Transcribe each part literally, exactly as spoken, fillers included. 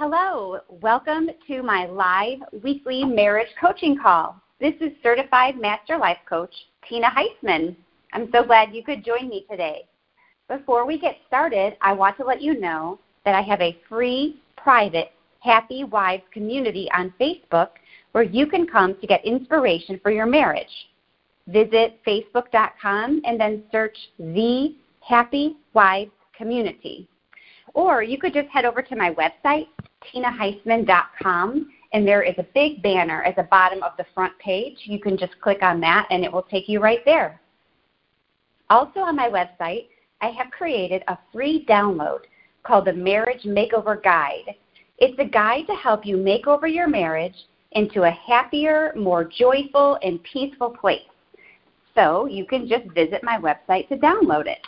Hello, welcome to my live weekly marriage coaching call. This is Certified Master Life Coach Tina Heisman. I'm so glad you could join me today. Before we get started, I want to let you know that I have a free, private, Happy Wives community on Facebook where you can come to get inspiration for your marriage. Visit facebook dot com and then search The Happy Wives Community. Or you could just head over to my website, tina heisman dot com, and there is a big banner at the bottom of the front page. You can just click on that, and it will take you right there. Also on my website, I have created a free download called the Marriage Makeover Guide. It's a guide to help you make over your marriage into a happier, more joyful, and peaceful place. So you can just visit my website to download it.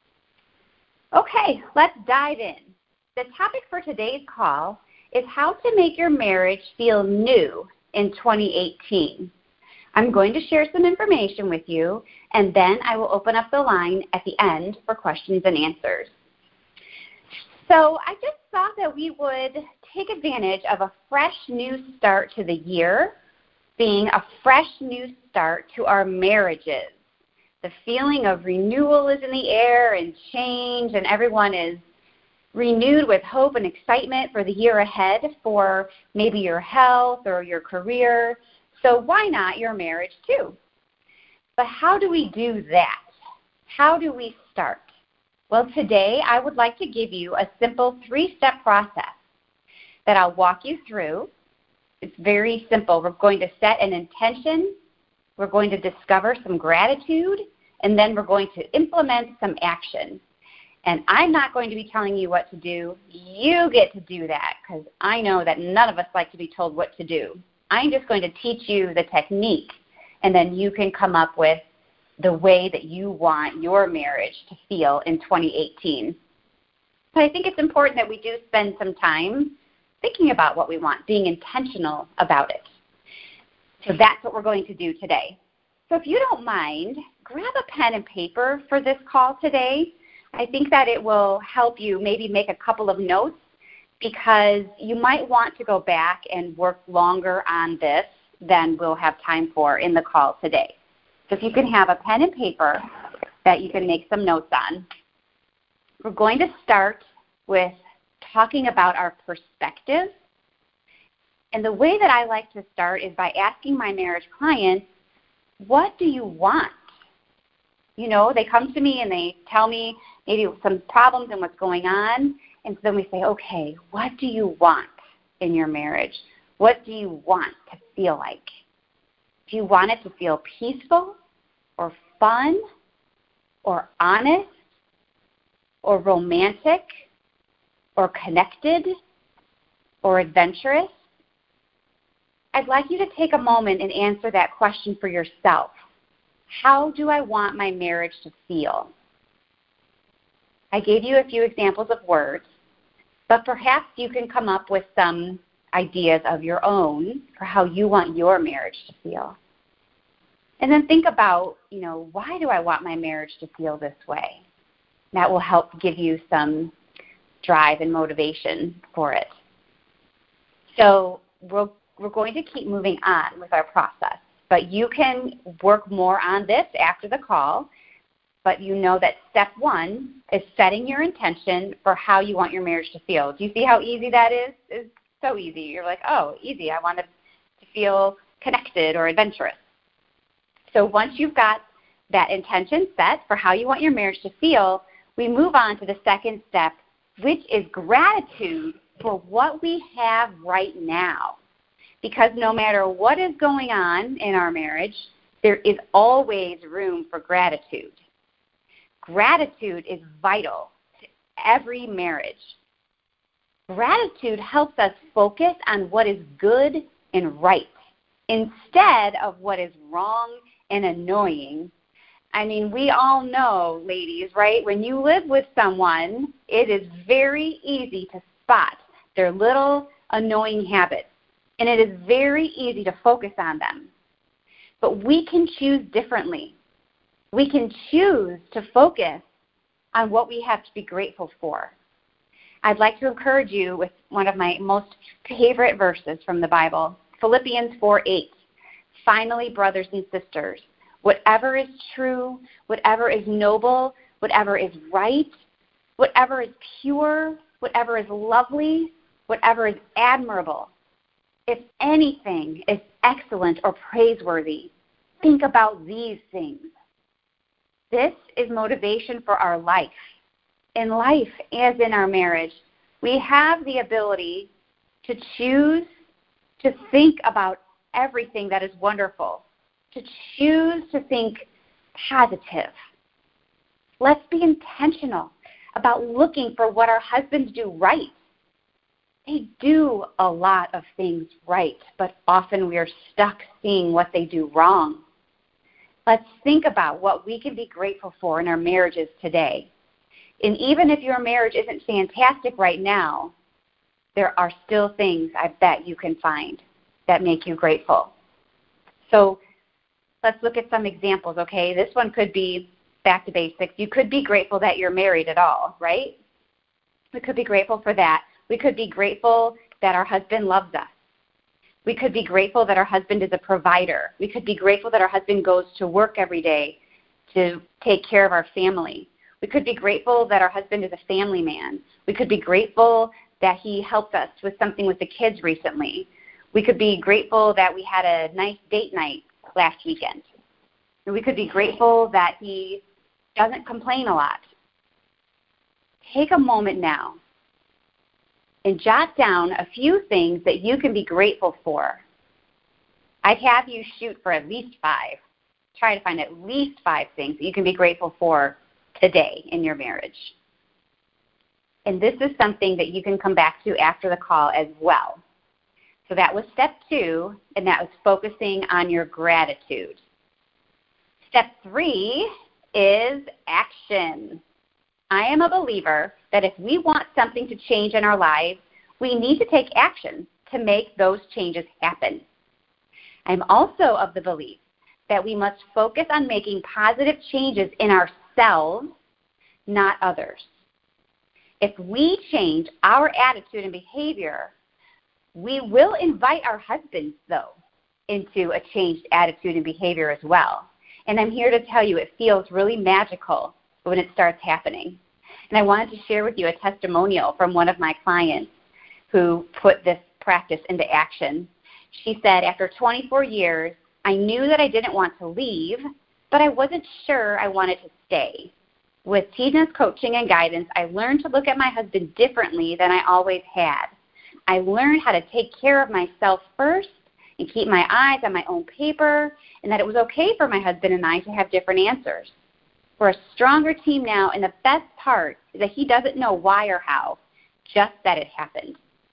Okay, let's dive in. The topic for today's call is how to make your marriage feel new in twenty eighteen. I'm going to share some information with you, and then I will open up the line at the end for questions and answers. So I just thought that we would take advantage of a fresh new start to the year, being a fresh new start to our marriages. The feeling of renewal is in the air and change, and everyone is renewed with hope and excitement for the year ahead for maybe your health or your career. So why not your marriage too? But how do we do that? How do we start? Well, today I would like to give you a simple three-step process that I'll walk you through. It's very simple. We're going to set an intention. We're going to discover some gratitude, and then we're going to implement some action. And I'm not going to be telling you what to do. You get to do that, because I know that none of us like to be told what to do. I'm just going to teach you the technique, and then you can come up with the way that you want your marriage to feel in twenty eighteen. But I think it's important that we do spend some time thinking about what we want, being intentional about it. So that's what we're going to do today. So if you don't mind, grab a pen and paper for this call today. I think that it will help you maybe make a couple of notes, because you might want to go back and work longer on this than we'll have time for in the call today. So if you can have a pen and paper that you can make some notes on. We're going to start with talking about our perspective. And the way that I like to start is by asking my marriage clients, what do you want? You know, they come to me and they tell me maybe some problems and what's going on. And so then we say, okay, what do you want in your marriage? What do you want to feel like? Do you want it to feel peaceful or fun or honest or romantic or connected or adventurous? I'd like you to take a moment and answer that question for yourself. How do I want my marriage to feel? I gave you a few examples of words, but perhaps you can come up with some ideas of your own for how you want your marriage to feel. And then think about, you know, why do I want my marriage to feel this way? That will help give you some drive and motivation for it. So we'll We're going to keep moving on with our process, but you can work more on this after the call, but you know that step one is setting your intention for how you want your marriage to feel. Do you see how easy that is? It's so easy. You're like, oh, easy. I want it to feel connected or adventurous. So once you've got that intention set for how you want your marriage to feel, we move on to the second step, which is gratitude for what we have right now. Because no matter what is going on in our marriage, there is always room for gratitude. Gratitude is vital to every marriage. Gratitude helps us focus on what is good and right instead of what is wrong and annoying. I mean, we all know, ladies, right? When you live with someone, it is very easy to spot their little annoying habits. And it is very easy to focus on them. But we can choose differently. We can choose to focus on what we have to be grateful for. I'd like to encourage you with one of my most favorite verses from the Bible, Philippians four eight. Finally, brothers and sisters, whatever is true, whatever is noble, whatever is right, whatever is pure, whatever is lovely, whatever is admirable, if anything is excellent or praiseworthy, think about these things. This is motivation for our life. In life, as in our marriage, we have the ability to choose to think about everything that is wonderful, to choose to think positive. Let's be intentional about looking for what our husbands do right. They do a lot of things right, but often we are stuck seeing what they do wrong. Let's think about what we can be grateful for in our marriages today. And even if your marriage isn't fantastic right now, there are still things I bet you can find that make you grateful. So let's look at some examples, okay? This one could be back to basics. You could be grateful that you're married at all, right? We could be grateful for that. We could be grateful that our husband loves us. We could be grateful that our husband is a provider. We could be grateful that our husband goes to work every day to take care of our family. We could be grateful that our husband is a family man. We could be grateful that he helped us with something with the kids recently. We could be grateful that we had a nice date night last weekend. And we could be grateful that he doesn't complain a lot. Take a moment now and jot down a few things that you can be grateful for. I'd have you shoot for at least five. Try to find at least five things that you can be grateful for today in your marriage. And this is something that you can come back to after the call as well. So that was step two, and that was focusing on your gratitude. Step three is action. I am a believer that if we want something to change in our lives, we need to take action to make those changes happen. I'm also of the belief that we must focus on making positive changes in ourselves, not others. If we change our attitude and behavior, we will invite our husbands, though, into a changed attitude and behavior as well. And I'm here to tell you it feels really magical when it starts happening. And I wanted to share with you a testimonial from one of my clients who put this practice into action. She said, after twenty-four years, I knew that I didn't want to leave, but I wasn't sure I wanted to stay. With Tina's coaching and guidance, I learned to look at my husband differently than I always had. I learned how to take care of myself first and keep my eyes on my own paper, and that it was okay for my husband and I to have different answers. We're a stronger team now, and the best part is that he doesn't know why or how, just that it happened.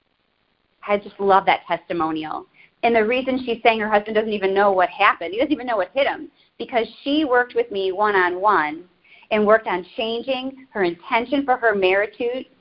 I just love that testimonial. And the reason she's saying her husband doesn't even know what happened, he doesn't even know what hit him, because she worked with me one-on-one and worked on changing her intention for her marriage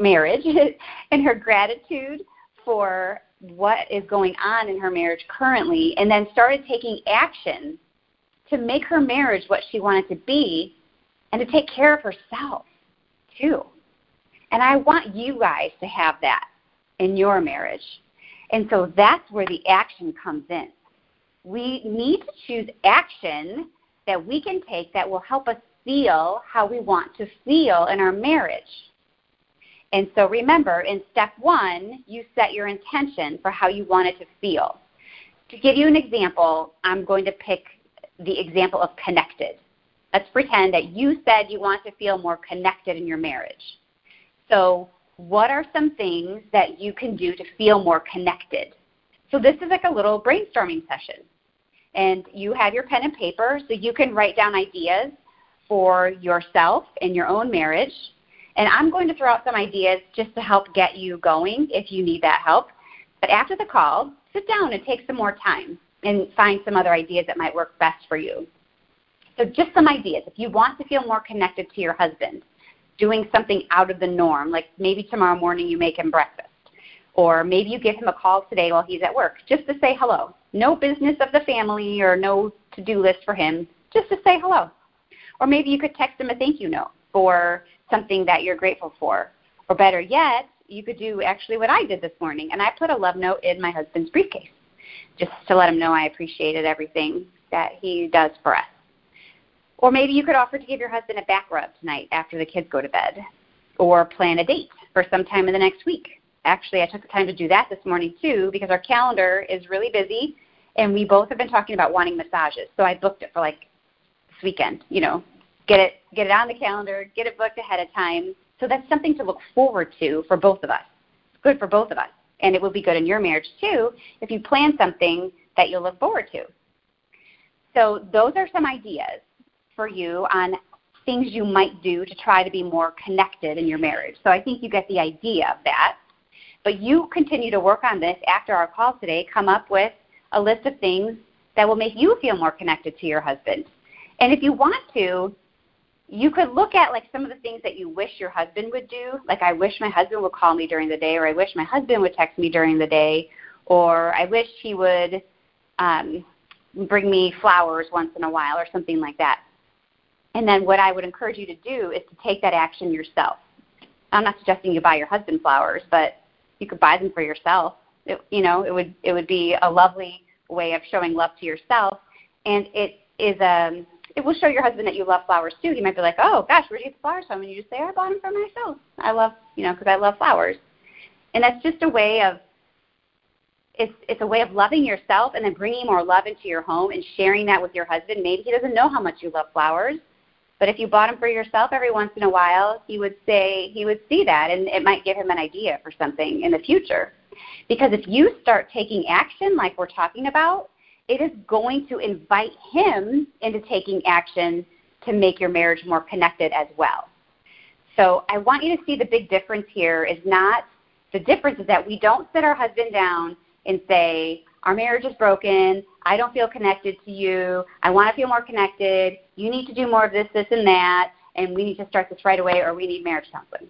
and her gratitude for what is going on in her marriage currently, and then started taking action to make her marriage what she wanted to be and to take care of herself too. And I want you guys to have that in your marriage. And so that's where the action comes in. We need to choose action that we can take that will help us feel how we want to feel in our marriage. And so remember, in step one, you set your intention for how you want it to feel. To give you an example, I'm going to pick the example of connected. Let's pretend that you said you want to feel more connected in your marriage. So what are some things that you can do to feel more connected? So this is like a little brainstorming session. And you have your pen and paper so you can write down ideas for yourself in your own marriage. And I'm going to throw out some ideas just to help get you going if you need that help. But after the call, sit down and take some more time and find some other ideas that might work best for you. So just some ideas. If you want to feel more connected to your husband, doing something out of the norm, like maybe tomorrow morning you make him breakfast, or maybe you give him a call today while he's at work, just to say hello. No business of the family or no to-do list for him, just to say hello. Or maybe you could text him a thank you note for something that you're grateful for. Or better yet, you could do actually what I did this morning, and I put a love note in my husband's briefcase just to let him know I appreciated everything that he does for us. Or maybe you could offer to give your husband a back rub tonight after the kids go to bed, or plan a date for sometime in the next week. Actually, I took the time to do that this morning too because our calendar is really busy, and we both have been talking about wanting massages. So I booked it for like this weekend, you know, get it get it on the calendar, get it booked ahead of time. So that's something to look forward to for both of us. It's good for both of us. And it will be good in your marriage too if you plan something that you'll look forward to. So those are some ideas for you on things you might do to try to be more connected in your marriage. So I think you get the idea of that. But you continue to work on this after our call today. Come up with a list of things that will make you feel more connected to your husband. And if you want to, you could look at like some of the things that you wish your husband would do. Like, I wish my husband would call me during the day, or I wish my husband would text me during the day, or I wish he would um, bring me flowers once in a while, or something like that. And then what I would encourage you to do is to take that action yourself. I'm not suggesting you buy your husband flowers, but you could buy them for yourself. It, you know, it would it would be a lovely way of showing love to yourself, and it is um it will show your husband that you love flowers too. He might be like, oh gosh, where do you get the flowers from? And you just say, I bought them for myself. I love, you know, because I love flowers, and that's just a way of it's it's a way of loving yourself and then bringing more love into your home and sharing that with your husband. Maybe he doesn't know how much you love flowers, but if you bought them for yourself every once in a while, he would say he would see that, and it might give him an idea for something in the future. Because if you start taking action like we're talking about, it is going to invite him into taking action to make your marriage more connected as well. So I want you to see the big difference here is not, the difference is that we don't sit our husband down and say, our marriage is broken, I don't feel connected to you, I want to feel more connected, you need to do more of this, this, and that, and we need to start this right away, or we need marriage counseling.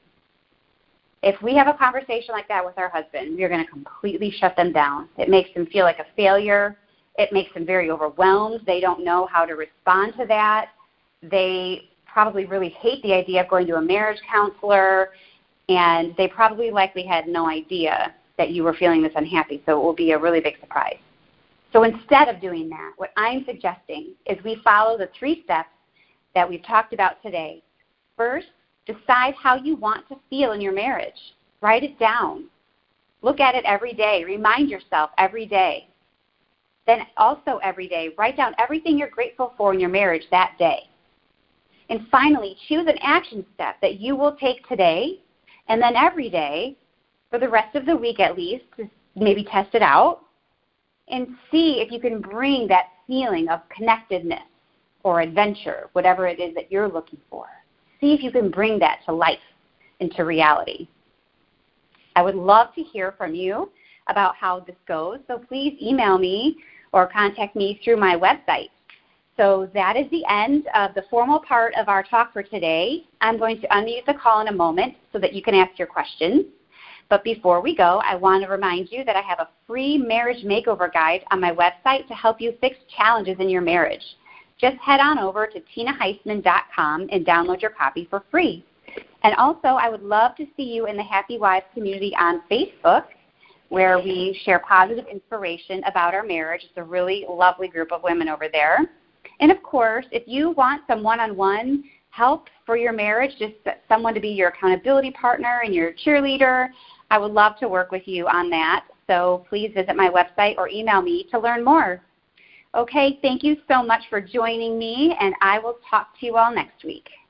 If we have a conversation like that with our husband, we're going to completely shut them down. It makes them feel like a failure. It makes them very overwhelmed. They don't know how to respond to that. They probably really hate the idea of going to a marriage counselor, and they probably likely had no idea that you were feeling this unhappy, so it will be a really big surprise. So instead of doing that, what I'm suggesting is we follow the three steps that we've talked about today. First, decide how you want to feel in your marriage. Write it down. Look at it every day. Remind yourself every day. Then also every day, write down everything you're grateful for in your marriage that day. And finally, choose an action step that you will take today and then every day for the rest of the week at least, to maybe test it out and see if you can bring that feeling of connectedness or adventure, whatever it is that you're looking for. See if you can bring that to life, into reality. I would love to hear from you about how this goes, so please email me or contact me through my website. So that is the end of the formal part of our talk for today. I'm going to unmute the call in a moment so that you can ask your questions. But before we go, I want to remind you that I have a free marriage makeover guide on my website to help you fix challenges in your marriage. Just head on over to tina heisman dot com and download your copy for free. And also, I would love to see you in the Happy Wives community on Facebook, where we share positive inspiration about our marriage. It's a really lovely group of women over there. And of course, if you want some one-on-one help for your marriage, just someone to be your accountability partner and your cheerleader, I would love to work with you on that. So please visit my website or email me to learn more. Okay, thank you so much for joining me, and I will talk to you all next week.